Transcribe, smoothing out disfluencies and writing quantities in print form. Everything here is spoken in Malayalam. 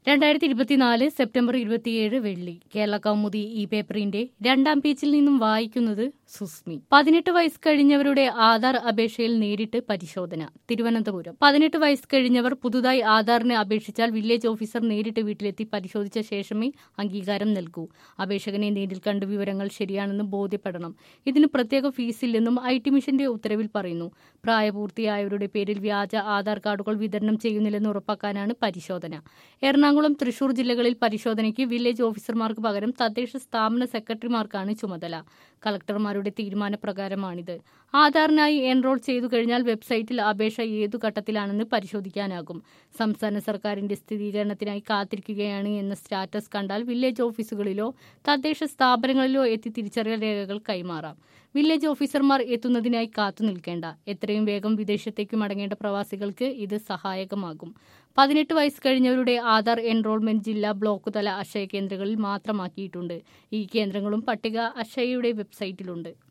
2024 സെപ്റ്റംബർ 27 വെള്ളി. കേരള കൗമുദി ഈ പേപ്പറിന്റെ 2ാം പേജിൽ നിന്നും വായിക്കുന്നത് സുസ്മി. 18 വയസ്സ് കഴിഞ്ഞവരുടെ ആധാർ അപേക്ഷയിൽ നേരിട്ട് പരിശോധന. തിരുവനന്തപുരം. 18 വയസ്സ് കഴിഞ്ഞവർ പുതുതായി ആധാറിന് അപേക്ഷിച്ചാൽ വില്ലേജ് ഓഫീസർ നേരിട്ട് വീട്ടിലെത്തി പരിശോധിച്ച ശേഷമേ അംഗീകാരം നൽകൂ. അപേക്ഷകനെ നേരിൽ കണ്ട് വിവരങ്ങൾ ശരിയാണെന്ന് ബോധ്യപ്പെടണം. ഇതിന് പ്രത്യേക ഫീസില്ലെന്നും IT മിഷന്റെ ഉത്തരവിൽ പറയുന്നു. പ്രായപൂർത്തിയായവരുടെ പേരിൽ വ്യാജ ആധാർ കാർഡുകൾ വിതരണം ചെയ്യുന്നില്ലെന്ന് ഉറപ്പാക്കാനാണ് പരിശോധന. എറണാകുളം, തൃശൂർ ജില്ലകളിൽ പരിശോധനയ്ക്ക് വില്ലേജ് ഓഫീസർമാർക്ക് പകരം തദ്ദേശ സ്ഥാപന സെക്രട്ടറിമാർക്കാണ് ചുമതല. കളക്ടർമാരുടെ തീരുമാനപ്രകാരമാണിത്. ആധാറിനായി എൻറോൾ ചെയ്തു കഴിഞ്ഞാൽ വെബ്സൈറ്റിൽ അപേക്ഷ ഏതു ഘട്ടത്തിലാണെന്ന് പരിശോധിക്കാനാകും. സംസ്ഥാന സർക്കാരിന്റെ സ്ഥിരീകരണത്തിനായി കാത്തിരിക്കുകയാണ് എന്ന സ്റ്റാറ്റസ് കണ്ടാൽ വില്ലേജ് ഓഫീസുകളിലോ തദ്ദേശ സ്ഥാപനങ്ങളിലോ എത്തി തിരിച്ചറിയൽ രേഖകൾ കൈമാറാം. വില്ലേജ് ഓഫീസർമാർ എത്തുന്നതിനായി കാത്തു നിൽക്കേണ്ട. എത്രയും വേഗം വിദേശത്തേക്ക് മടങ്ങേണ്ട പ്രവാസികൾക്ക് ഇത് സഹായകമാകും. 18 വയസ്സ് കഴിഞ്ഞവരുടെ ആധാർ എൻറോൾമെന്റ് ജില്ലാ ബ്ലോക്ക് തല അക്ഷയ കേന്ദ്രങ്ങളിൽ മാത്രമാക്കിയിട്ടുണ്ട്. ഈ കേന്ദ്രങ്ങളും പട്ടിക അക്ഷയയുടെ വെബ്സൈറ്റിലുണ്ട്.